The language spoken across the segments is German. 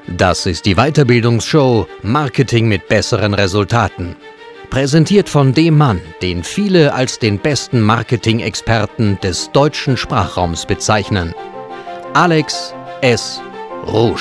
Das ist die Weiterbildungsshow Marketing mit besseren Resultaten. Präsentiert von dem Mann, den viele als den besten Marketing-Experten des deutschen Sprachraums bezeichnen. Alex S. Rouge.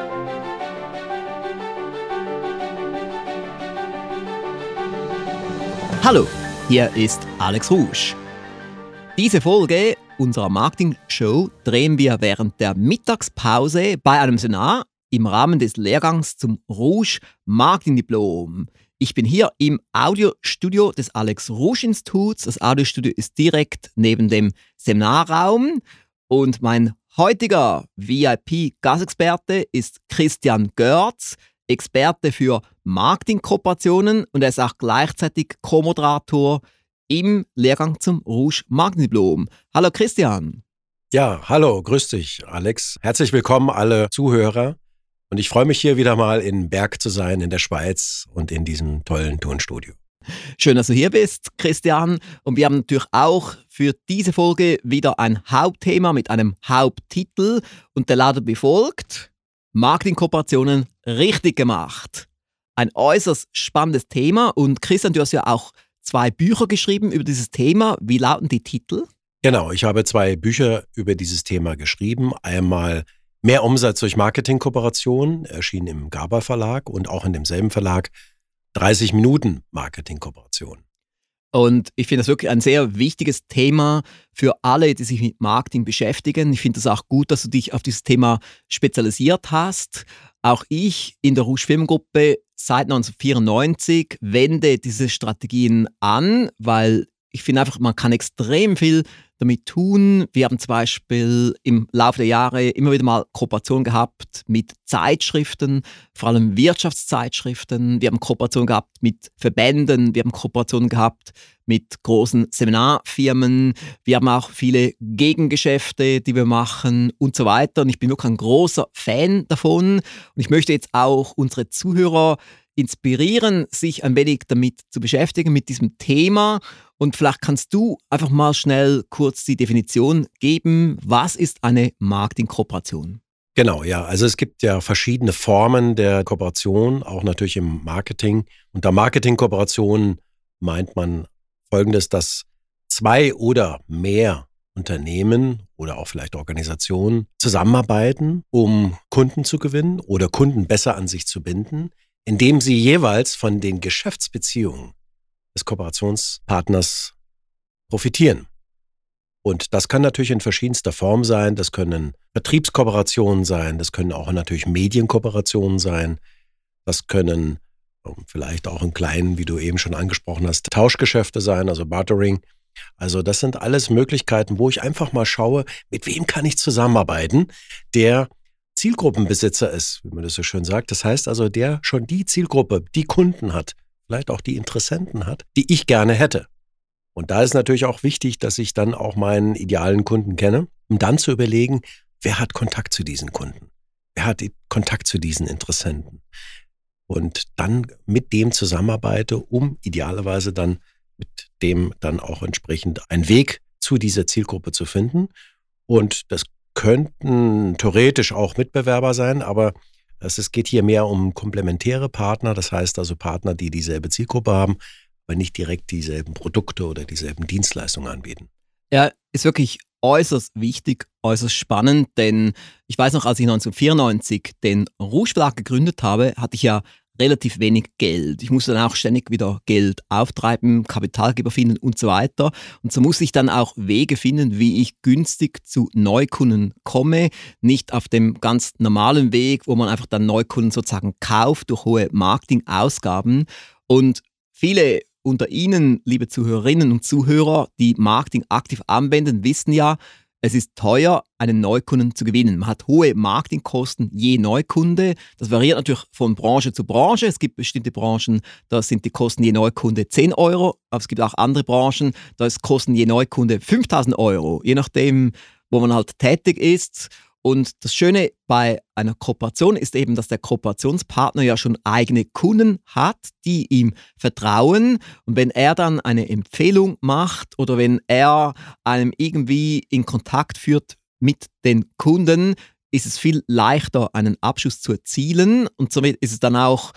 Hallo, hier ist Alex Rouge. Diese Folge unserer Marketing-Show drehen wir während der Mittagspause bei einem Seminar im Rahmen des Lehrgangs zum Rouge Marketing-Diplom. Ich bin hier im Audiostudio des Alex Rouge Instituts. Das Audiostudio ist direkt neben dem Seminarraum. Und mein heutiger VIP-Gastexperte ist Christian Görz, Experte für Marketing-Kooperationen, und er ist auch gleichzeitig Co-Moderator im Lehrgang zum Rouge Marketing-Diplom. Hallo Christian. Ja, hallo, grüß dich Alex. Herzlich willkommen alle Zuhörer. Und ich freue mich, hier wieder mal in Berg zu sein, in der Schweiz und in diesem tollen Tonstudio. Schön, dass du hier bist, Christian. Und wir haben natürlich auch für diese Folge wieder ein Hauptthema mit einem Haupttitel. Und der lautet wie folgt: Marketingkooperationen richtig gemacht. Ein äußerst spannendes Thema. Und Christian, du hast ja auch 2 Bücher geschrieben über dieses Thema. Wie lauten die Titel? Genau, ich habe 2 Bücher über dieses Thema geschrieben. Einmal Mehr Umsatz durch Marketingkooperation, erschien im Gaber Verlag, und auch in demselben Verlag 30 Minuten Marketingkooperation. Und ich finde das wirklich ein sehr wichtiges Thema für alle, die sich mit Marketing beschäftigen. Ich finde es auch gut, dass du dich auf dieses Thema spezialisiert hast. Auch ich in der Rouge Firmengruppe seit 1994 wende diese Strategien an, weil ich finde einfach, man kann extrem viel damit tun. Wir haben zum Beispiel im Laufe der Jahre immer wieder mal Kooperation gehabt mit Zeitschriften, vor allem Wirtschaftszeitschriften. Wir haben Kooperation gehabt mit Verbänden, wir haben Kooperation gehabt mit großen Seminarfirmen. Wir haben auch viele Gegengeschäfte, die wir machen und so weiter. Und ich bin wirklich ein großer Fan davon. Und ich möchte jetzt auch unsere Zuhörer inspirieren, sich ein wenig damit zu beschäftigen, mit diesem Thema. Und vielleicht kannst du einfach mal schnell kurz die Definition geben. Was ist eine Marketingkooperation? Genau, ja. Also es gibt ja verschiedene Formen der Kooperation, auch natürlich im Marketing. Unter Marketingkooperation meint man Folgendes, dass 2 oder mehr Unternehmen oder auch vielleicht Organisationen zusammenarbeiten, um Kunden zu gewinnen oder Kunden besser an sich zu binden, indem sie jeweils von den Geschäftsbeziehungen des Kooperationspartners profitieren. Und das kann natürlich in verschiedenster Form sein. Das können Vertriebskooperationen sein, das können auch natürlich Medienkooperationen sein, das können vielleicht auch in kleinen, wie du eben schon angesprochen hast, Tauschgeschäfte sein, also Bartering. Also das sind alles Möglichkeiten, wo ich einfach mal schaue, mit wem kann ich zusammenarbeiten, der Zielgruppenbesitzer ist, wie man das so schön sagt. Das heißt also, der schon die Zielgruppe, die Kunden hat, vielleicht auch die Interessenten hat, die ich gerne hätte. Und da ist natürlich auch wichtig, dass ich dann auch meinen idealen Kunden kenne, um dann zu überlegen, wer hat Kontakt zu diesen Kunden? Wer hat Kontakt zu diesen Interessenten? Und dann mit dem zusammenarbeite, um idealerweise dann mit dem dann auch entsprechend einen Weg zu dieser Zielgruppe zu finden. Und das könnten theoretisch auch Mitbewerber sein, aber es geht hier mehr um komplementäre Partner, das heißt also Partner, die dieselbe Zielgruppe haben, aber nicht direkt dieselben Produkte oder dieselben Dienstleistungen anbieten. Ja, ist wirklich äußerst wichtig, äußerst spannend, denn ich weiß noch, als ich 1994 den Rouge Verlag gegründet habe, hatte ich ja relativ wenig Geld. Ich musste dann auch ständig wieder Geld auftreiben, Kapitalgeber finden und so weiter. Und so musste ich dann auch Wege finden, wie ich günstig zu Neukunden komme. Nicht auf dem ganz normalen Weg, wo man einfach dann Neukunden sozusagen kauft durch hohe Marketingausgaben. Und viele unter Ihnen, liebe Zuhörerinnen und Zuhörer, die Marketing aktiv anwenden, wissen ja, es ist teuer, einen Neukunden zu gewinnen. Man hat hohe Marketingkosten je Neukunde. Das variiert natürlich von Branche zu Branche. Es gibt bestimmte Branchen, da sind die Kosten je Neukunde 10 Euro. Aber es gibt auch andere Branchen, da ist Kosten je Neukunde 5.000 Euro. Je nachdem, wo man halt tätig ist. Und das Schöne bei einer Kooperation ist eben, dass der Kooperationspartner ja schon eigene Kunden hat, die ihm vertrauen. Und wenn er dann eine Empfehlung macht oder wenn er einem irgendwie in Kontakt führt mit den Kunden, ist es viel leichter, einen Abschluss zu erzielen und somit ist es dann auch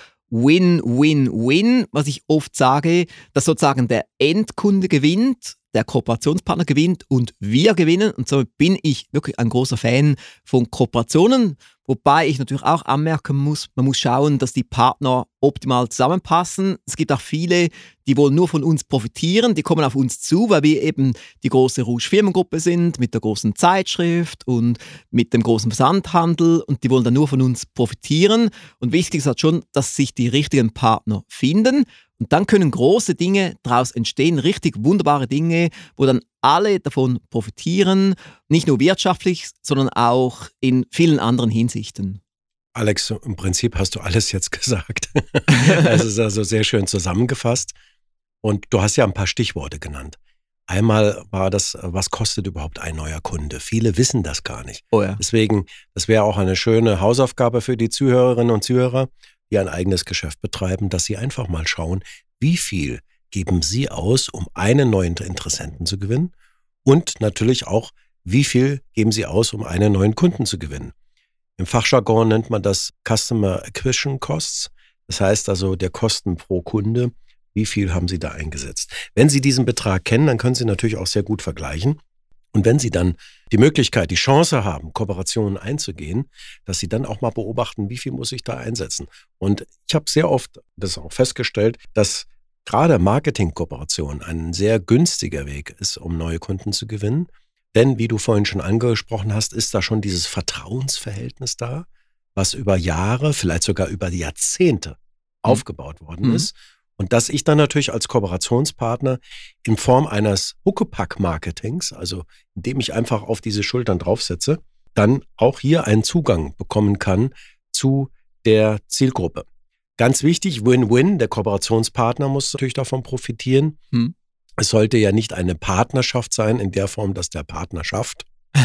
Win-Win-Win, was ich oft sage, dass sozusagen der Endkunde gewinnt, der Kooperationspartner gewinnt und wir gewinnen und somit bin ich wirklich ein großer Fan von Kooperationen, wobei ich natürlich auch anmerken muss, man muss schauen, dass die Partner optimal zusammenpassen. Es gibt auch viele, die wollen nur von uns profitieren, die kommen auf uns zu, weil wir eben die große Rouge-Firmengruppe sind, mit der großen Zeitschrift und mit dem großen Versandhandel und die wollen dann nur von uns profitieren. Und wichtig ist halt schon, dass sich die richtigen Partner finden. Und dann können große Dinge daraus entstehen, richtig wunderbare Dinge, wo dann alle davon profitieren, nicht nur wirtschaftlich, sondern auch in vielen anderen Hinsichten. Alex, im Prinzip hast du alles jetzt gesagt. Das ist also sehr schön zusammengefasst. Und du hast ja ein paar Stichworte genannt. Einmal war das, was kostet überhaupt ein neuer Kunde? Viele wissen das gar nicht. Oh ja. Deswegen, das wäre auch eine schöne Hausaufgabe für die Zuhörerinnen und Zuhörer, die ein eigenes Geschäft betreiben, dass sie einfach mal schauen, wie viel geben sie aus, um einen neuen Interessenten zu gewinnen und natürlich auch, wie viel geben sie aus, um einen neuen Kunden zu gewinnen. Im Fachjargon nennt man das Customer Acquisition Costs, das heißt also der Kosten pro Kunde, wie viel haben sie da eingesetzt. Wenn Sie diesen Betrag kennen, dann können Sie natürlich auch sehr gut vergleichen. Und wenn Sie dann die Möglichkeit, die Chance haben, Kooperationen einzugehen, dass Sie dann auch mal beobachten, wie viel muss ich da einsetzen. Und ich habe sehr oft das auch festgestellt, dass gerade Marketing-Kooperation ein sehr günstiger Weg ist, um neue Kunden zu gewinnen. Denn, wie du vorhin schon angesprochen hast, ist da schon dieses Vertrauensverhältnis da, was über Jahre, vielleicht sogar über Jahrzehnte aufgebaut worden ist. Und dass ich dann natürlich als Kooperationspartner in Form eines Huckepack-Marketings, also indem ich einfach auf diese Schultern draufsetze, dann auch hier einen Zugang bekommen kann zu der Zielgruppe. Ganz wichtig, Win-Win, der Kooperationspartner muss natürlich davon profitieren. Es sollte ja nicht eine Partnerschaft sein in der Form, dass der Partner schafft,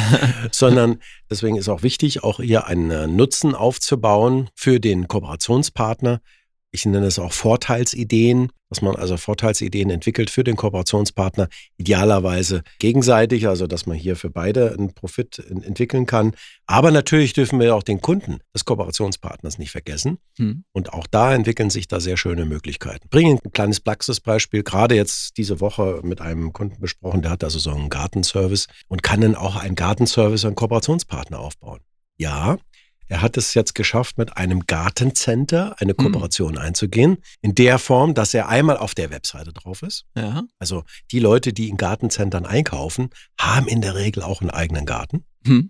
sondern deswegen ist auch wichtig, auch hier einen Nutzen aufzubauen für den Kooperationspartner. Ich nenne es auch Vorteilsideen, dass man also Vorteilsideen entwickelt für den Kooperationspartner, idealerweise gegenseitig, also dass man hier für beide einen Profit entwickeln kann. Aber natürlich dürfen wir auch den Kunden des Kooperationspartners nicht vergessen. Und auch da entwickeln sich da sehr schöne Möglichkeiten. Bringen ein kleines Praxisbeispiel, gerade jetzt diese Woche mit einem Kunden besprochen, der hat also so einen Gartenservice und kann dann auch einen Gartenservice an Kooperationspartner aufbauen. Ja, er hat es jetzt geschafft, mit einem Gartencenter eine Kooperation einzugehen, in der Form, dass er einmal auf der Webseite drauf ist. Ja. Also die Leute, die in Gartencentern einkaufen, haben in der Regel auch einen eigenen Garten.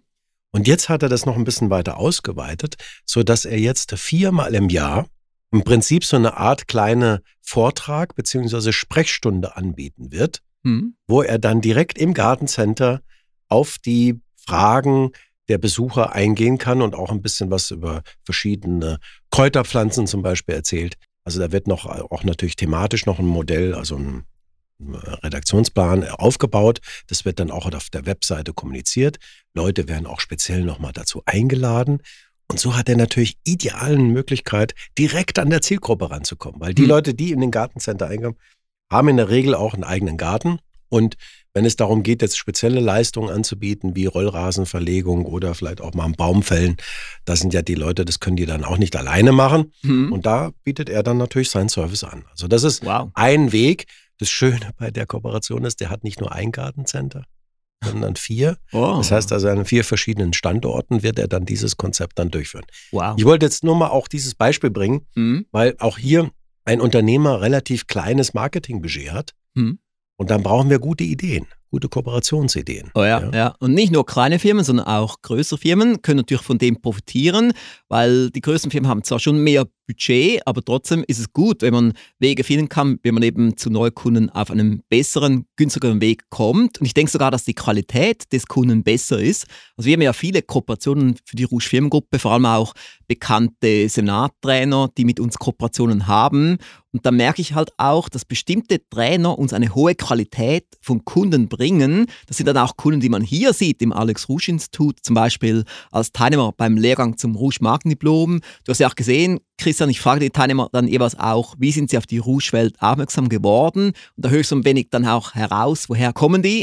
Und jetzt hat er das noch ein bisschen weiter ausgeweitet, sodass er jetzt 4-mal im Jahr im Prinzip so eine Art kleine Vortrag bzw. Sprechstunde anbieten wird, wo er dann direkt im Gartencenter auf die Fragen der Besucher eingehen kann und auch ein bisschen was über verschiedene Kräuterpflanzen zum Beispiel erzählt. Also da wird noch auch natürlich thematisch noch ein Modell, also ein Redaktionsplan aufgebaut. Das wird dann auch auf der Webseite kommuniziert. Leute werden auch speziell nochmal dazu eingeladen. Und so hat er natürlich idealen Möglichkeit, direkt an der Zielgruppe ranzukommen. Weil die Leute, die in den Gartencenter eingehen, haben in der Regel auch einen eigenen Garten. Und wenn es darum geht, jetzt spezielle Leistungen anzubieten, wie Rollrasenverlegung oder vielleicht auch mal einen Baum fällen, da sind ja die Leute, das können die dann auch nicht alleine machen. Und da bietet er dann natürlich seinen Service an. Also das ist ein Weg. Das Schöne bei der Kooperation ist, der hat nicht nur ein Gartencenter, sondern 4. Das heißt also, an 4 verschiedenen Standorten wird er dann dieses Konzept dann durchführen. Ich wollte jetzt nur mal auch dieses Beispiel bringen, weil auch hier ein Unternehmer relativ kleines Marketingbudget hat. Und dann brauchen wir gute Ideen, gute Kooperationsideen. Ja. Und nicht nur kleine Firmen, sondern auch größere Firmen können natürlich von dem profitieren, weil die größeren Firmen haben zwar schon mehr Budget, aber trotzdem ist es gut, wenn man Wege finden kann, wenn man eben zu Neukunden auf einem besseren, günstigeren Weg kommt. Und ich denke sogar, dass die Qualität des Kunden besser ist. Also wir haben ja viele Kooperationen für die Rouge Firmengruppe, vor allem auch bekannte Seminartrainer, die mit uns Kooperationen haben. Und da merke ich halt auch, dass bestimmte Trainer uns eine hohe Qualität von Kunden bringen. Das sind dann auch Kunden, die man hier sieht im Alex Rouge Institut, zum Beispiel als Teilnehmer beim Lehrgang zum Rouge Markendiplom. Du hast ja auch gesehen, Christian, ich frage die Teilnehmer dann jeweils auch, wie sind sie auf die Rouge-Welt aufmerksam geworden? Und da höre ich so ein wenig dann auch heraus, woher kommen die?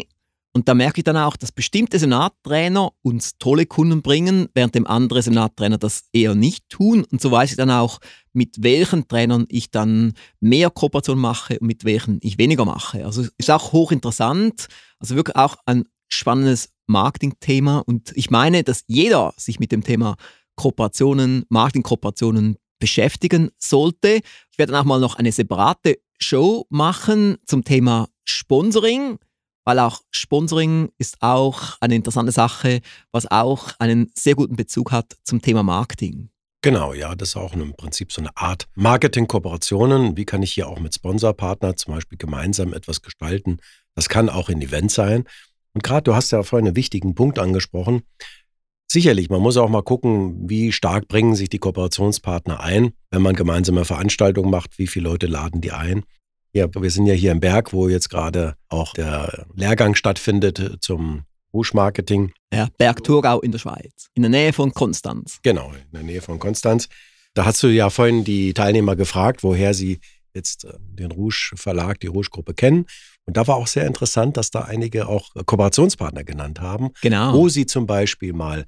Und da merke ich dann auch, dass bestimmte Seminartrainer uns tolle Kunden bringen, während dem andere Seminartrainer das eher nicht tun. Und so weiß ich dann auch, mit welchen Trainern ich dann mehr Kooperation mache und mit welchen ich weniger mache. Also ist auch hochinteressant, also wirklich auch ein spannendes Marketingthema. Und ich meine, dass jeder sich mit dem Thema Kooperationen, Marketingkooperationen beschäftigen sollte. Ich werde dann auch mal noch eine separate Show machen zum Thema Sponsoring, weil auch Sponsoring ist auch eine interessante Sache, was auch einen sehr guten Bezug hat zum Thema Marketing. Genau, ja, das ist auch im Prinzip so eine Art Marketing-Kooperationen. Wie kann ich hier auch mit Sponsorpartner zum Beispiel gemeinsam etwas gestalten? Das kann auch ein Event sein. Und gerade du hast ja vorhin einen wichtigen Punkt angesprochen. Sicherlich, man muss auch mal gucken, wie stark bringen sich die Kooperationspartner ein, wenn man gemeinsame Veranstaltungen macht, wie viele Leute laden die ein. Ja, wir sind ja hier im Berg, wo jetzt gerade auch der Lehrgang stattfindet zum Rouge Marketing. Ja, Berg Thurgau in der Schweiz, in der Nähe von Konstanz. Genau, in der Nähe von Konstanz. Da hast du ja vorhin die Teilnehmer gefragt, woher sie jetzt den Rouge Verlag, die Rouge Gruppe kennen. Und da war auch sehr interessant, dass da einige auch Kooperationspartner genannt haben, genau, wo sie zum Beispiel mal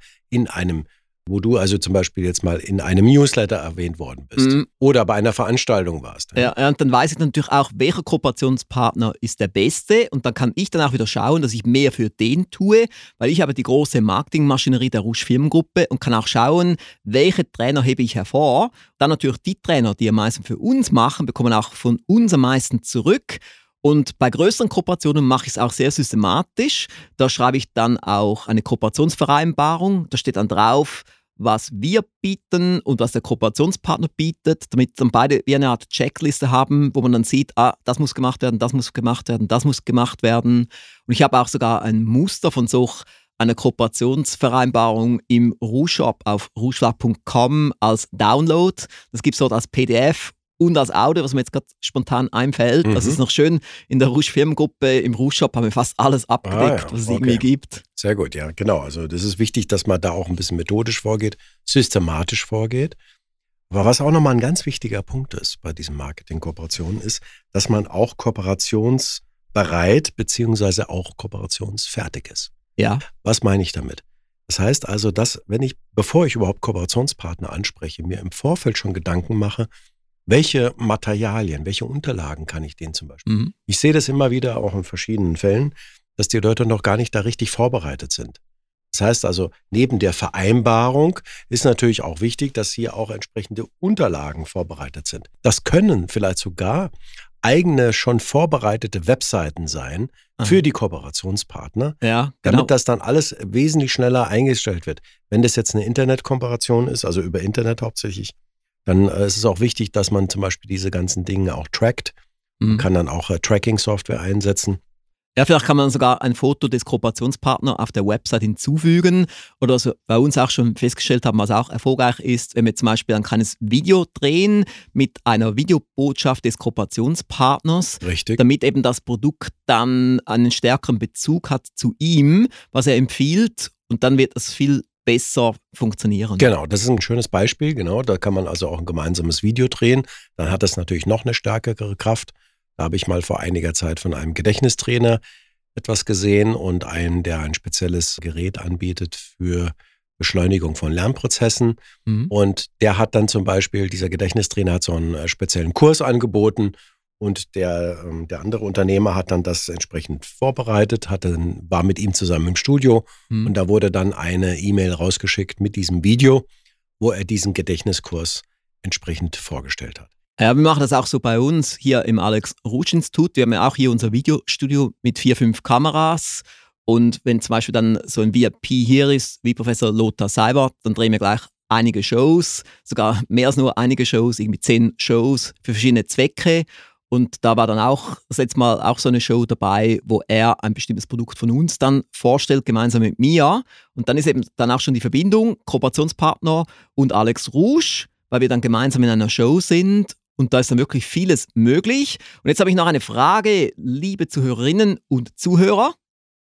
wo du also zum Beispiel jetzt mal in einem Newsletter erwähnt worden bist oder bei einer Veranstaltung warst. Ja, und dann weiß ich natürlich auch, welcher Kooperationspartner ist der beste und dann kann ich dann auch wieder schauen, dass ich mehr für den tue, weil ich habe die große Marketingmaschinerie der Rouge Firmengruppe und kann auch schauen, welche Trainer hebe ich hervor. Dann natürlich die Trainer, die am meisten für uns machen, bekommen auch von uns am meisten zurück. Und bei größeren Kooperationen mache ich es auch sehr systematisch. Da schreibe ich dann auch eine Kooperationsvereinbarung. Da steht dann drauf, was wir bieten und was der Kooperationspartner bietet, damit dann beide wie eine Art Checkliste haben, wo man dann sieht, das muss gemacht werden, das muss gemacht werden, das muss gemacht werden. Und ich habe auch sogar ein Muster von einer Kooperationsvereinbarung im Rouge Shop auf rougeverlag.com als Download. Das gibt es dort als PDF und als Audio, was mir jetzt gerade spontan einfällt. Das ist noch schön. In der Rouge Firmengruppe, im Rouge Shop haben wir fast alles abgedeckt, was es irgendwie gibt. Sehr gut, ja, genau. Also das ist wichtig, dass man da auch ein bisschen methodisch vorgeht, systematisch vorgeht. Aber was auch nochmal ein ganz wichtiger Punkt ist bei diesen Marketing-Kooperationen ist, dass man auch kooperationsbereit beziehungsweise auch kooperationsfertig ist. Ja. Was meine ich damit? Das heißt also, dass bevor ich überhaupt Kooperationspartner anspreche, mir im Vorfeld schon Gedanken mache, welche Materialien, welche Unterlagen kann ich denen zum Beispiel? Ich sehe das immer wieder auch in verschiedenen Fällen, dass die Leute noch gar nicht da richtig vorbereitet sind. Das heißt also, neben der Vereinbarung ist natürlich auch wichtig, dass hier auch entsprechende Unterlagen vorbereitet sind. Das können vielleicht sogar eigene, schon vorbereitete Webseiten sein für die Kooperationspartner, ja, genau, damit das dann alles wesentlich schneller eingestellt wird. Wenn das jetzt eine Internetkooperation ist, also über Internet hauptsächlich, dann ist es auch wichtig, dass man zum Beispiel diese ganzen Dinge auch trackt. Man kann dann auch Tracking-Software einsetzen. Ja, vielleicht kann man sogar ein Foto des Kooperationspartners auf der Website hinzufügen oder so bei uns auch schon festgestellt haben, was auch erfolgreich ist, wenn wir zum Beispiel ein kleines Video drehen mit einer Videobotschaft des Kooperationspartners, Richtig. Damit eben das Produkt dann einen stärkeren Bezug hat zu ihm, was er empfiehlt und dann wird es viel besser funktionieren. Genau, das ist ein schönes Beispiel. Genau, da kann man also auch ein gemeinsames Video drehen. Dann hat das natürlich noch eine stärkere Kraft. Da habe ich mal vor einiger Zeit von einem Gedächtnistrainer etwas gesehen und einen, der ein spezielles Gerät anbietet für Beschleunigung von Lernprozessen. Und der hat dann zum Beispiel, dieser Gedächtnistrainer hat so einen speziellen Kurs angeboten und der andere Unternehmer hat dann das entsprechend vorbereitet, war mit ihm zusammen im Studio und da wurde dann eine E-Mail rausgeschickt mit diesem Video, wo er diesen Gedächtniskurs entsprechend vorgestellt hat. Ja, wir machen das auch so bei uns hier im Alex-Rouge-Institut. Wir haben ja auch hier unser Videostudio mit 4-5 Kameras. Und wenn zum Beispiel dann so ein VIP hier ist, wie Professor Lothar Seibert, dann drehen wir gleich einige Shows, sogar mehr als nur einige Shows, irgendwie 10 Shows für verschiedene Zwecke. Und da war dann auch das letzte Mal auch so eine Show dabei, wo er ein bestimmtes Produkt von uns dann vorstellt, gemeinsam mit mir. Und dann ist eben dann auch schon die Verbindung, Kooperationspartner und Alex Rouge, weil wir dann gemeinsam in einer Show sind. Und da ist dann wirklich vieles möglich. Und jetzt habe ich noch eine Frage, liebe Zuhörerinnen und Zuhörer.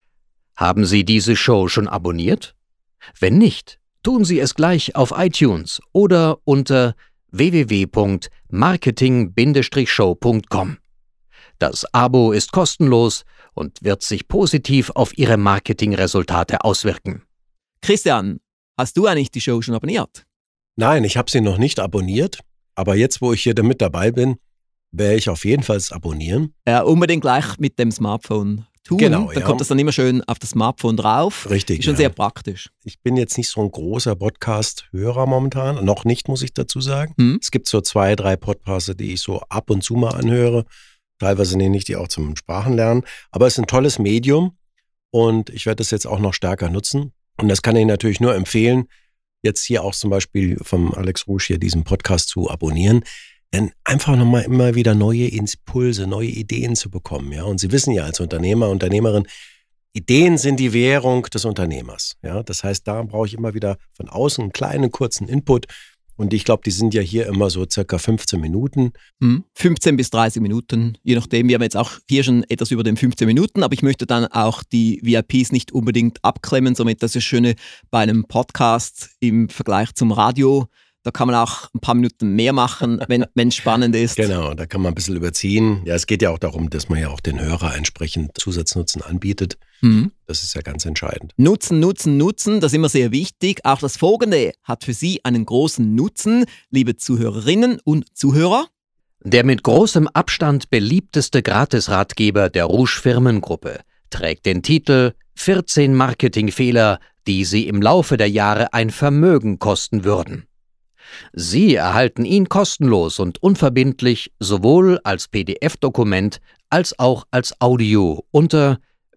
Haben Sie diese Show schon abonniert? Wenn nicht, tun Sie es gleich auf iTunes oder unter www.marketing-show.com. Das Abo ist kostenlos und wird sich positiv auf Ihre Marketingresultate auswirken. Christian, hast du eigentlich die Show schon abonniert? Nein, ich habe sie noch nicht abonniert, aber jetzt, wo ich hier damit dabei bin, werde ich auf jeden Fall abonnieren. Unbedingt gleich mit dem Smartphone tun. Genau, dann kommt das dann immer schön auf das Smartphone drauf. Richtig. Ist schon sehr praktisch. Ich bin jetzt nicht so ein großer Podcast-Hörer momentan. Noch nicht, muss ich dazu sagen. Es gibt so 2, 3 Podcasts, die ich so ab und zu mal anhöre. Teilweise nehme ich die auch zum Sprachenlernen. Aber es ist ein tolles Medium und ich werde das jetzt auch noch stärker nutzen. Und das kann ich natürlich nur empfehlen, jetzt hier auch zum Beispiel vom Alex Rouge hier diesen Podcast zu abonnieren. Denn einfach nochmal immer wieder neue Impulse, neue Ideen zu bekommen. Ja? Und Sie wissen ja als Unternehmer, Unternehmerin, Ideen sind die Währung des Unternehmers. Ja? Das heißt, da brauche ich immer wieder von außen einen kleinen, kurzen Input. Und ich glaube, die sind ja hier immer so circa 15 Minuten. 15 bis 30 Minuten, je nachdem. Wir haben jetzt auch hier schon etwas über den 15 Minuten, aber ich möchte dann auch die VIPs nicht unbedingt abklemmen. Somit das ist das Schöne bei einem Podcast im Vergleich zum Radio. Da kann man auch ein paar Minuten mehr machen, wenn es spannend ist. Genau, da kann man ein bisschen überziehen. Ja, es geht ja auch darum, dass man ja auch den Hörer entsprechend Zusatznutzen anbietet. Das ist ja ganz entscheidend. Nutzen, das ist immer sehr wichtig. Auch das Folgende hat für Sie einen großen Nutzen, liebe Zuhörerinnen und Zuhörer. Der mit großem Abstand beliebteste Gratisratgeber der Rouge Firmengruppe trägt den Titel 14 Marketingfehler, die Sie im Laufe der Jahre ein Vermögen kosten würden. Sie erhalten ihn kostenlos und unverbindlich sowohl als PDF-Dokument als auch als Audio unter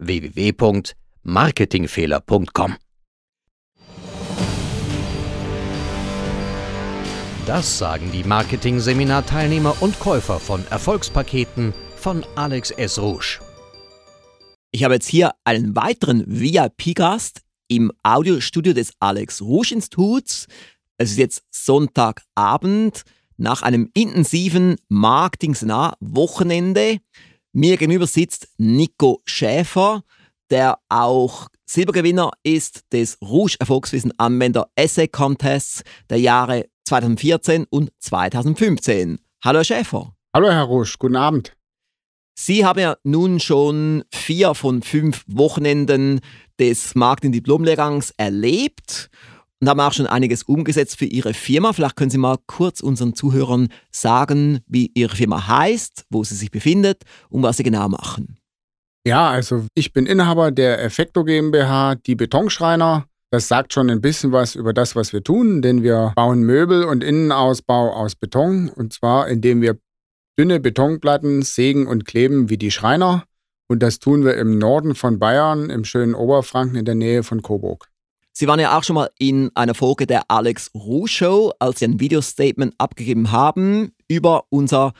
www.marketingfehler.com. Das sagen die Marketing-Seminar-Teilnehmer und Käufer von Erfolgspaketen von Alex S. Rouge. Ich habe jetzt hier einen weiteren VIP-Gast im Audiostudio des Alex Rouge Instituts. Es ist jetzt Sonntagabend nach einem intensiven Marketing-Seminar-Wochenende. Mir gegenüber sitzt Nico Schäfer, der auch Silbergewinner ist des Rouge Erfolgswissen Anwender Essay Contests der Jahre 2014 und 2015. Hallo Herr Schäfer. Hallo Herr Rouge, guten Abend. Sie haben ja nun schon 4 von 5 Wochenenden des Marketing-Diplom-Lehrgangs erlebt und haben auch schon einiges umgesetzt für Ihre Firma. Vielleicht können Sie mal kurz unseren Zuhörern sagen, wie Ihre Firma heißt, wo sie sich befindet und was Sie genau machen. Ja, also ich bin Inhaber der Effecto GmbH, die Betonschreiner. Das sagt schon ein bisschen was über das, was wir tun, denn wir bauen Möbel und Innenausbau aus Beton, und zwar indem wir dünne Betonplatten sägen und kleben wie die Schreiner, und das tun wir im Norden von Bayern, im schönen Oberfranken in der Nähe von Coburg. Sie waren ja auch schon mal in einer Folge der Alex Rouge Show, als Sie ein Video-Statement abgegeben haben über unser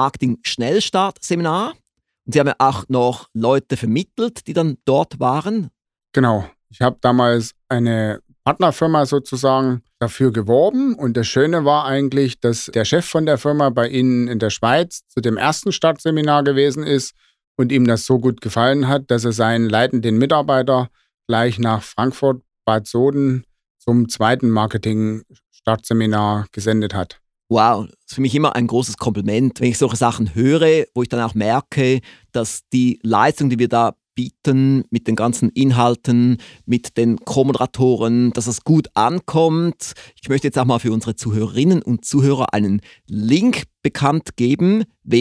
Marketing-Schnellstart-Seminar. Und Sie haben ja auch noch Leute vermittelt, die dann dort waren. Genau. Ich habe damals eine Partnerfirma sozusagen dafür geworben, und das Schöne war eigentlich, dass der Chef von der Firma bei Ihnen in der Schweiz zu dem ersten Startseminar gewesen ist und ihm das so gut gefallen hat, dass er seinen leitenden Mitarbeiter gleich nach Frankfurt Bad Soden zum zweiten Marketing-Startseminar gesendet hat. Wow, das ist für mich immer ein großes Kompliment, wenn ich solche Sachen höre, wo ich dann auch merke, dass die Leistung, die wir da bieten, mit den ganzen Inhalten, mit den Co-Moderatoren, dass es gut ankommt. Ich möchte jetzt auch mal für unsere Zuhörerinnen und Zuhörer einen Link bekannt geben: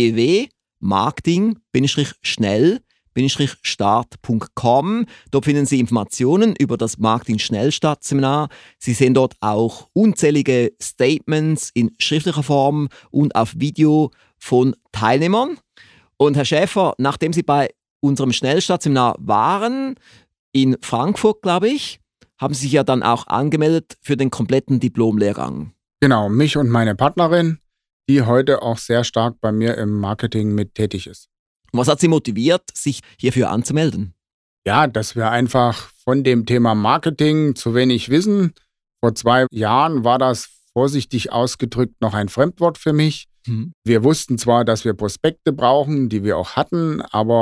www.marketing-schnell-start.com. Dort finden Sie Informationen über das Marketing-Schnellstart-Seminar. Sie sehen dort auch unzählige Statements in schriftlicher Form und auf Video von Teilnehmern. Und Herr Schäfer, nachdem Sie bei unserem Schnellstart-Seminar waren, in Frankfurt, glaube ich, haben Sie sich ja dann auch angemeldet für den kompletten Diplomlehrgang. Genau, mich und meine Partnerin, die heute auch sehr stark bei mir im Marketing mit tätig ist. Und was hat Sie motiviert, sich hierfür anzumelden? Ja, dass wir einfach von dem Thema Marketing zu wenig wissen. Vor 2 Jahren war das vorsichtig ausgedrückt noch ein Fremdwort für mich. Wir wussten zwar, dass wir Prospekte brauchen, die wir auch hatten, aber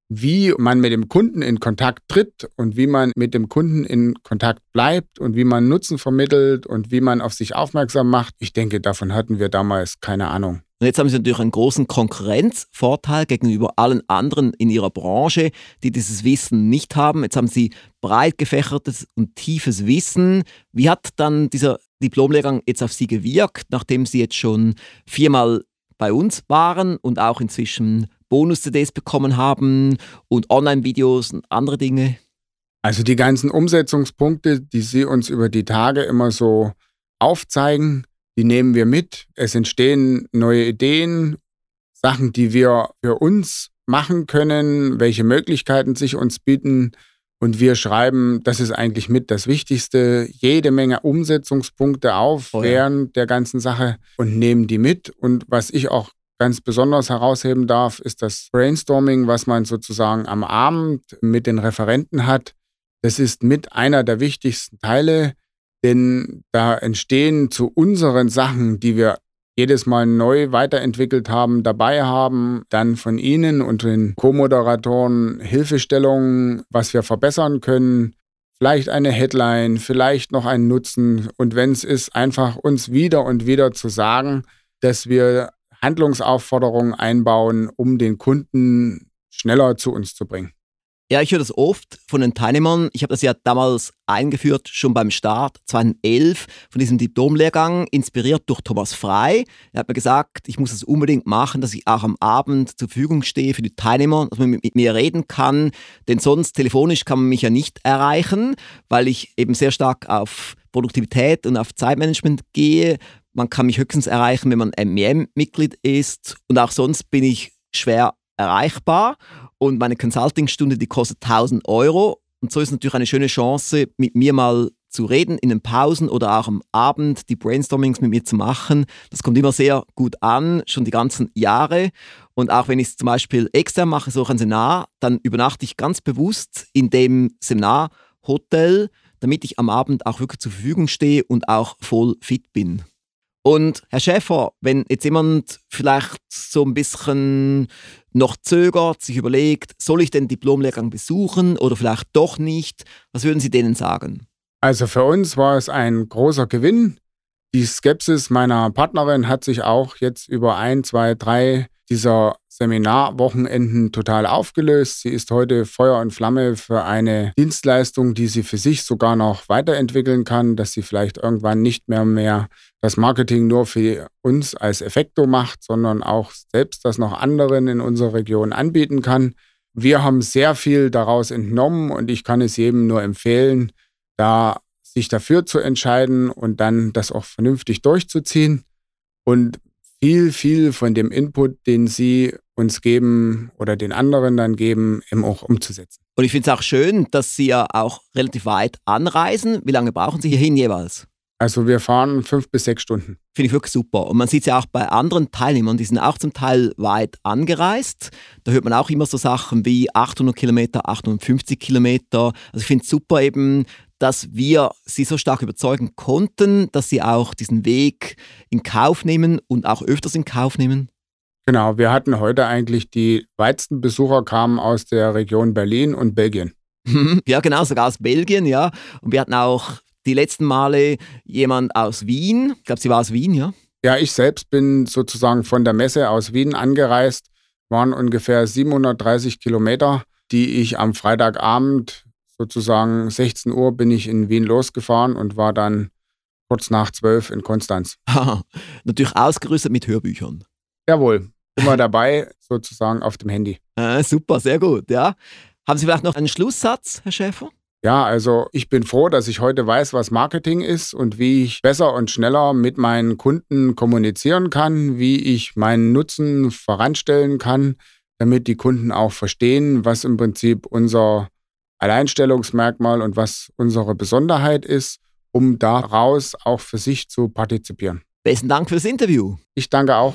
wie man mit dem Kunden in Kontakt tritt und wie man mit dem Kunden in Kontakt bleibt und wie man Nutzen vermittelt und wie man auf sich aufmerksam macht. Ich denke, davon hatten wir damals keine Ahnung. Und jetzt haben Sie natürlich einen großen Konkurrenzvorteil gegenüber allen anderen in Ihrer Branche, die dieses Wissen nicht haben. Jetzt haben Sie breit gefächertes und tiefes Wissen. Wie hat dann dieser Diplomlehrgang jetzt auf Sie gewirkt, nachdem Sie jetzt schon 4-mal bei uns waren und auch inzwischen Bonus-CDs bekommen haben und Online-Videos und andere Dinge? Also die ganzen Umsetzungspunkte, die Sie uns über die Tage immer so aufzeigen, die nehmen wir mit. Es entstehen neue Ideen, Sachen, die wir für uns machen können, welche Möglichkeiten sich uns bieten. Und wir schreiben, das ist eigentlich mit das Wichtigste, jede Menge Umsetzungspunkte auf während der ganzen Sache und nehmen die mit. Und was ich auch ganz besonders herausheben darf, ist das Brainstorming, was man sozusagen am Abend mit den Referenten hat. Das ist mit einer der wichtigsten Teile, denn da entstehen zu unseren Sachen, die wir jedes Mal neu weiterentwickelt haben, dabei haben, dann von Ihnen und den Co-Moderatoren Hilfestellungen, was wir verbessern können. Vielleicht eine Headline, vielleicht noch einen Nutzen. Und wenn es ist, einfach uns wieder und wieder zu sagen, dass wir Handlungsaufforderungen einbauen, um den Kunden schneller zu uns zu bringen. Ja, ich höre das oft von den Teilnehmern. Ich habe das ja damals eingeführt, schon beim Start 2011 von diesem Diplomlehrgang, inspiriert durch Thomas Frey. Er hat mir gesagt, ich muss es unbedingt machen, dass ich auch am Abend zur Verfügung stehe für die Teilnehmer, dass man mit mir reden kann, denn sonst telefonisch kann man mich ja nicht erreichen, weil ich eben sehr stark auf Produktivität und auf Zeitmanagement gehe. Man kann mich höchstens erreichen, wenn man MEM-Mitglied ist und auch sonst bin ich schwer erreichbar. Und meine Consulting-Stunde, die kostet 1.000 €. Und so ist natürlich eine schöne Chance, mit mir mal zu reden in den Pausen oder auch am Abend die Brainstormings mit mir zu machen. Das kommt immer sehr gut an, schon die ganzen Jahre. Und auch wenn ich es zum Beispiel extern mache, so ein Seminar, dann übernachte ich ganz bewusst in dem Seminarhotel, damit ich am Abend auch wirklich zur Verfügung stehe und auch voll fit bin. Und Herr Schäfer, wenn jetzt jemand vielleicht so ein bisschen noch zögert, sich überlegt, soll ich den Diplomlehrgang besuchen oder vielleicht doch nicht, was würden Sie denen sagen? Also für uns war es ein großer Gewinn. Die Skepsis meiner Partnerin hat sich auch jetzt über 1, 2, 3 dieser Seminarwochenenden total aufgelöst. Sie ist heute Feuer und Flamme für eine Dienstleistung, die sie für sich sogar noch weiterentwickeln kann, dass sie vielleicht irgendwann nicht mehr das Marketing nur für uns als Effekto macht, sondern auch selbst das noch anderen in unserer Region anbieten kann. Wir haben sehr viel daraus entnommen und ich kann es jedem nur empfehlen, da sich dafür zu entscheiden und dann das auch vernünftig durchzuziehen und viel von dem Input, den Sie uns geben oder den anderen dann geben, eben auch umzusetzen. Und ich finde es auch schön, dass Sie ja auch relativ weit anreisen. Wie lange brauchen Sie hierhin jeweils? Also wir fahren 5 bis 6 Stunden. Finde ich wirklich super. Und man sieht es ja auch bei anderen Teilnehmern, die sind auch zum Teil weit angereist. Da hört man auch immer so Sachen wie 800 Kilometer, 850 Kilometer. Also ich finde es super eben, dass wir sie so stark überzeugen konnten, dass sie auch diesen Weg in Kauf nehmen und auch öfters in Kauf nehmen. Genau, wir hatten heute eigentlich die weitesten Besucher kamen aus der Region Berlin und Belgien. Ja, genau, sogar aus Belgien, ja. Und wir hatten auch die letzten Male jemand aus Wien. Ich glaube, sie war aus Wien, ja? Ja, ich selbst bin sozusagen von der Messe aus Wien angereist. Waren ungefähr 730 Kilometer, die ich am Freitagabend, sozusagen 16 Uhr, bin ich in Wien losgefahren und war dann kurz nach 12 in Konstanz. Natürlich ausgerüstet mit Hörbüchern. Jawohl, immer dabei, sozusagen auf dem Handy. Super, sehr gut, ja. Haben Sie vielleicht noch einen Schlusssatz, Herr Schäfer? Ja, also ich bin froh, dass ich heute weiß, was Marketing ist und wie ich besser und schneller mit meinen Kunden kommunizieren kann, wie ich meinen Nutzen voranstellen kann, damit die Kunden auch verstehen, was im Prinzip unser Alleinstellungsmerkmal und was unsere Besonderheit ist, um daraus auch für sich zu partizipieren. Besten Dank fürs Interview. Ich danke auch.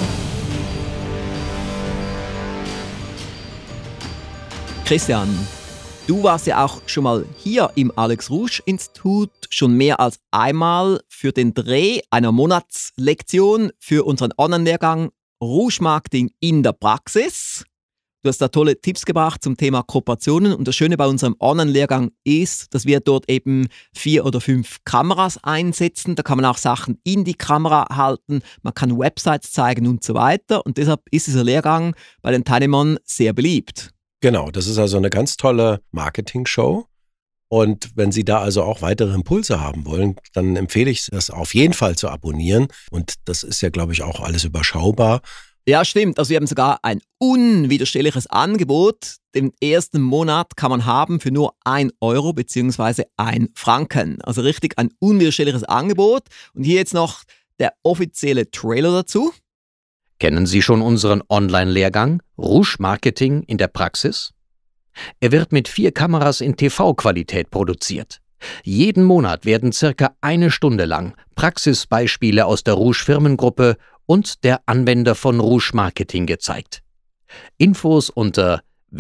Christian, du warst ja auch schon mal hier im Alex-Rouge-Institut, schon mehr als einmal für den Dreh einer Monatslektion für unseren Online-Lehrgang Rouge Marketing in der Praxis. Du hast da tolle Tipps gebracht zum Thema Kooperationen und das Schöne bei unserem Online-Lehrgang ist, dass wir dort eben 4 oder 5 Kameras einsetzen. Da kann man auch Sachen in die Kamera halten, man kann Websites zeigen und so weiter und deshalb ist dieser Lehrgang bei den Teilnehmern sehr beliebt. Genau, das ist also eine ganz tolle Marketing-Show. Und wenn Sie da also auch weitere Impulse haben wollen, dann empfehle ich das auf jeden Fall zu abonnieren. Und das ist ja, glaube ich, auch alles überschaubar. Ja, stimmt. Also wir haben sogar ein unwiderstehliches Angebot. Den ersten Monat kann man haben für nur 1 Euro bzw. 1 Franken. Also richtig ein unwiderstehliches Angebot. Und hier jetzt noch der offizielle Trailer dazu. Kennen Sie schon unseren Online-Lehrgang Rouge Marketing in der Praxis? Er wird mit 4 Kameras in TV-Qualität produziert. Jeden Monat werden circa 1 Stunde lang Praxisbeispiele aus der Rouge Firmengruppe und der Anwender von Rouge Marketing gezeigt. Infos unter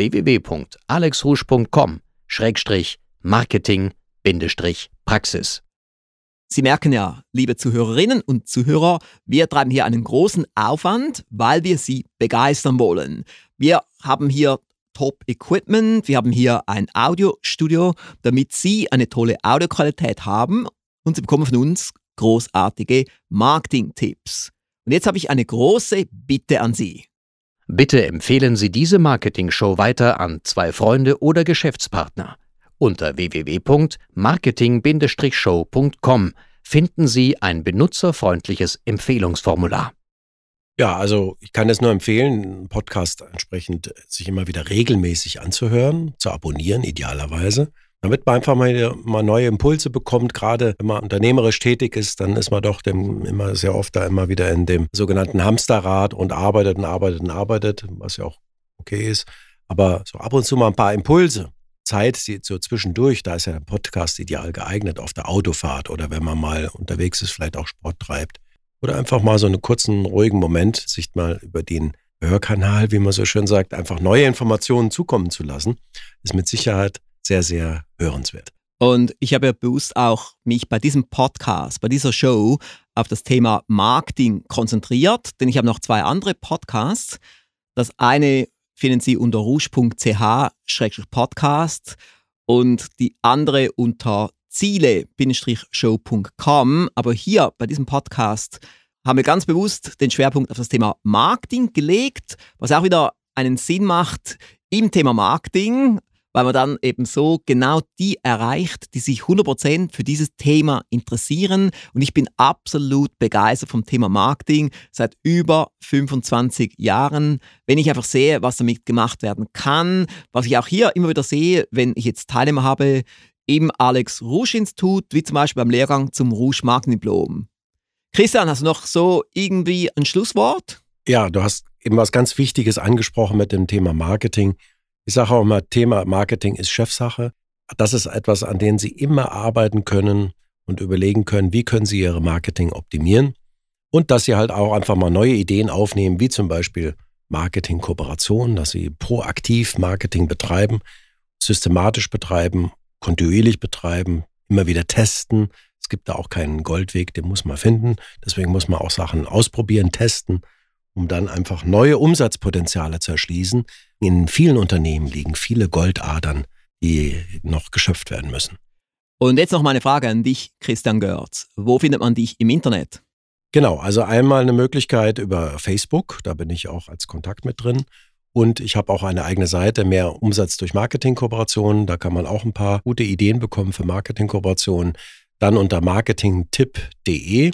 www.alexrouge.com/marketing-praxis. Sie merken ja, liebe Zuhörerinnen und Zuhörer, wir treiben hier einen großen Aufwand, weil wir Sie begeistern wollen. Wir haben hier Top-Equipment, wir haben hier ein Audiostudio, damit Sie eine tolle Audioqualität haben und Sie bekommen von uns großartige Marketing-Tipps. Und jetzt habe ich eine große Bitte an Sie. Bitte empfehlen Sie diese Marketing-Show weiter an 2 Freunde oder Geschäftspartner. Unter www.marketing-show.com finden Sie ein benutzerfreundliches Empfehlungsformular. Ja, also ich kann es nur empfehlen, einen Podcast entsprechend sich immer wieder regelmäßig anzuhören, zu abonnieren idealerweise, damit man einfach mal neue Impulse bekommt. Gerade wenn man unternehmerisch tätig ist, dann ist man doch immer sehr oft da immer wieder in dem sogenannten Hamsterrad und arbeitet, was ja auch okay ist. Aber so ab und zu mal ein paar Impulse. Zeit, so zwischendurch, da ist ja ein Podcast ideal geeignet auf der Autofahrt oder wenn man mal unterwegs ist, vielleicht auch Sport treibt. Oder einfach mal so einen kurzen, ruhigen Moment, sich mal über den Hörkanal, wie man so schön sagt, einfach neue Informationen zukommen zu lassen, ist mit Sicherheit sehr, sehr hörenswert. Und ich habe ja bewusst auch mich bei diesem Podcast, bei dieser Show auf das Thema Marketing konzentriert, denn ich habe noch 2 andere Podcasts. Das eine finden Sie unter rouge.ch/podcast und die andere unter ziele-show.com. Aber hier bei diesem Podcast haben wir ganz bewusst den Schwerpunkt auf das Thema Marketing gelegt, was auch wieder einen Sinn macht im Thema Marketing, weil man dann eben so genau die erreicht, die sich 100% für dieses Thema interessieren. Und ich bin absolut begeistert vom Thema Marketing seit über 25 Jahren. Wenn ich einfach sehe, was damit gemacht werden kann, was ich auch hier immer wieder sehe, wenn ich jetzt Teilnehmer habe, im Alex Rouge Institut, wie zum Beispiel beim Lehrgang zum Rouge Marketing Diplom. Christian, hast du noch so irgendwie ein Schlusswort? Ja, du hast eben was ganz Wichtiges angesprochen mit dem Thema Marketing. Ich sage auch immer, Thema Marketing ist Chefsache. Das ist etwas, an dem Sie immer arbeiten können und überlegen können, wie können Sie Ihre Marketing optimieren. Und dass Sie halt auch einfach mal neue Ideen aufnehmen, wie zum Beispiel Marketing-Kooperation, dass Sie proaktiv Marketing betreiben, systematisch betreiben, kontinuierlich betreiben, immer wieder testen. Es gibt da auch keinen Goldweg, den muss man finden. Deswegen muss man auch Sachen ausprobieren, testen, um dann einfach neue Umsatzpotenziale zu erschließen. In vielen Unternehmen liegen viele Goldadern, die noch geschöpft werden müssen. Und jetzt noch mal eine Frage an dich, Christian Görz. Wo findet man dich im Internet? Genau, also einmal eine Möglichkeit über Facebook, da bin ich auch als Kontakt mit drin. Und ich habe auch eine eigene Seite, mehr Umsatz durch Marketingkooperationen. Da kann man auch ein paar gute Ideen bekommen für Marketingkooperationen. Dann unter marketingtipp.de.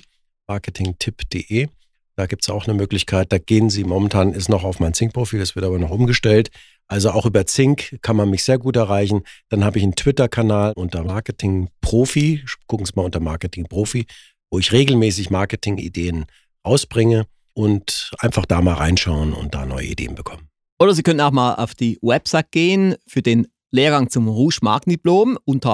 Da gibt es auch eine Möglichkeit. Da gehen Sie momentan, ist noch auf mein Zink-Profil, das wird aber noch umgestellt. Also auch über Zink kann man mich sehr gut erreichen. Dann habe ich einen Twitter-Kanal unter Marketing-Profi. Gucken Sie mal unter Marketing-Profi, wo ich regelmäßig Marketing-Ideen ausbringe und einfach da mal reinschauen und da neue Ideen bekommen. Oder Sie können auch mal auf die Website gehen für den Lehrgang zum Rouge Marketing Diplom unter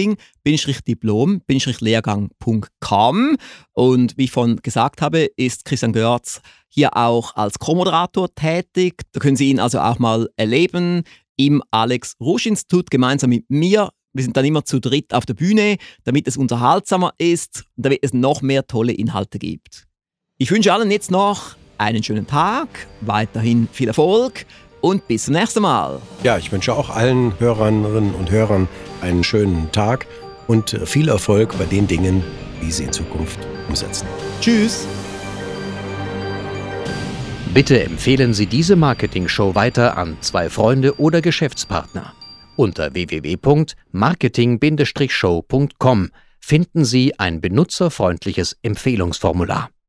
marketing-diplom-lehrgang.com. Und wie ich vorhin gesagt habe, ist Christian Görz hier auch als Co-Moderator tätig. Da können Sie ihn also auch mal erleben im Alex Rouge Institut gemeinsam mit mir. Wir sind dann immer zu dritt auf der Bühne, damit es unterhaltsamer ist und damit es noch mehr tolle Inhalte gibt. Ich wünsche allen jetzt noch einen schönen Tag, weiterhin viel Erfolg und bis zum nächsten Mal. Ja, ich wünsche auch allen Hörerinnen und Hörern einen schönen Tag und viel Erfolg bei den Dingen, die sie in Zukunft umsetzen. Tschüss. Bitte empfehlen Sie diese Marketing-Show weiter an 2 Freunde oder Geschäftspartner. Unter www.marketing-show.com finden Sie ein benutzerfreundliches Empfehlungsformular.